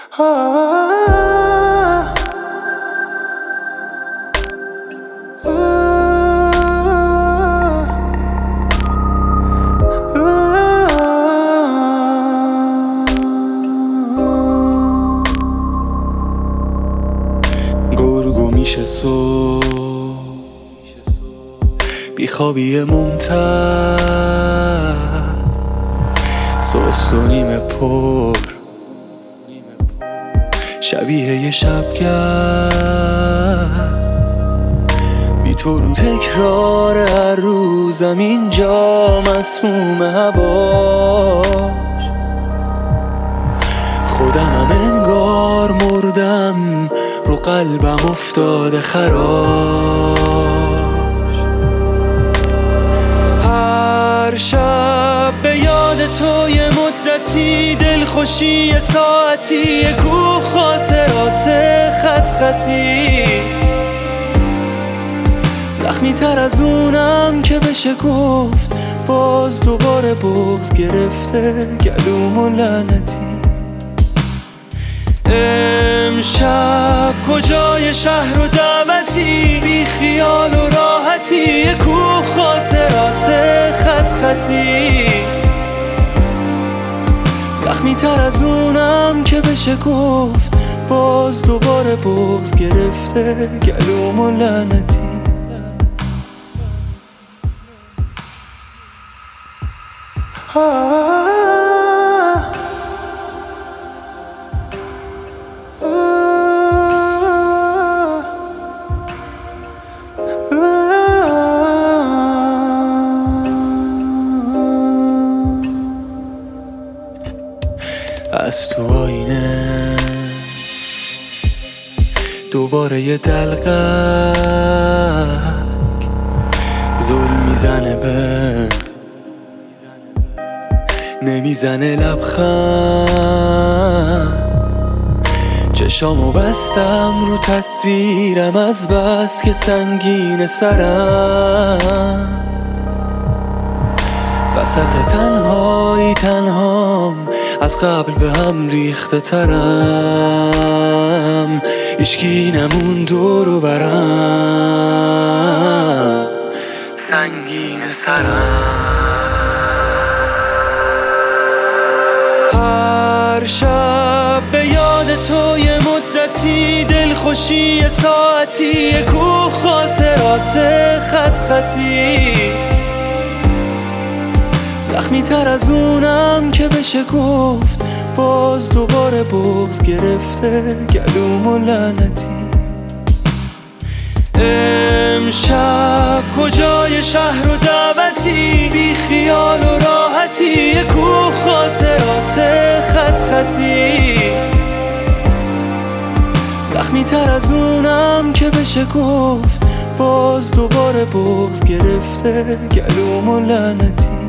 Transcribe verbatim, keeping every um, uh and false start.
گرگو میشه صبح بیخوابی ممتد، سست و نیمه پر شبیه یه شبگرد، بی تو رو تکرار هر روزم اینجا مسموم هواش. خودمم انگار مردم، رو قلبم افتاده خراش. هر شب به یاد تو یه مدتی، دلخوشی یه ساعتی، یه کوه خاطرات خط خطی، زخمی تر از اونم که بشه گفت. باز دوباره بغض گرفته گلومو لعنتی. امشب کجای شهر و دعوتی، بی خیال و راحتی، یه کوه خاطرات خط خطی، زخمی تر از اونم که بشه گفت. باز دوباره بغض گرفته گلومو لعنتی. از تو آینه دوباره یه دلقک ظلم میزنه به نمیزنه لبخند. چشامو بستم رو تصویرم از بس که سنگین سرم. وسط تنهایی تنهام، از قبل به هم ریخته ترم. هیچکی نمون دور و برم، سنگین سرم. هر شب به یاد تو یه مدتی، دلخوشی یه ساعتی، یه کوه خاطرات خط خطی، زخمی تر از اونم که بشه گفت. باز دوباره بغض گرفته گلومو لعنتی. امشب کجای شهر و دعوتی، بی خیال و راحتی، یه کوه خاطرات خط خطی، زخمی تر از اونم که بشه گفت. باز دوباره بغض گرفته گلومو لعنتی.